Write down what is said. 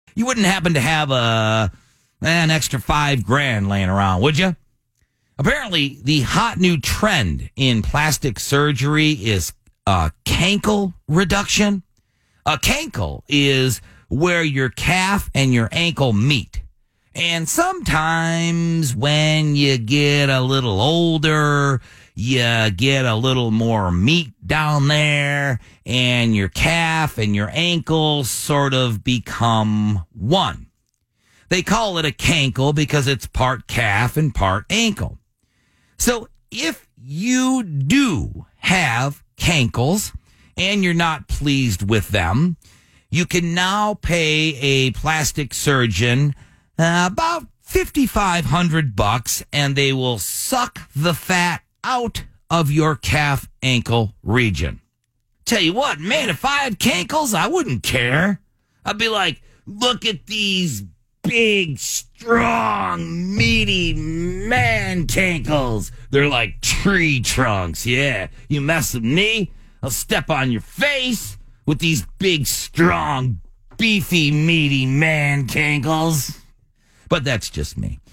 You wouldn't happen to have an extra $5,000 laying around, would you? Apparently, the hot new trend in plastic surgery is cankle reduction. A cankle is where your calf and your ankle meet. And sometimes when you get a little older, you get a little more meat down there, and your calf and your ankle sort of become one. They call it a cankle because it's part calf and part ankle. So if you do have cankles and you're not pleased with them, you can now pay a plastic surgeon about $5,500, and they will suck the fat out of your calf ankle region. Tell you what, man, if I had cankles, I wouldn't care. I'd be like, look at these big, strong, meaty man cankles. They're like tree trunks. Yeah, you mess with me, I'll step on your face with these big, strong, beefy, meaty man cankles. But that's just me.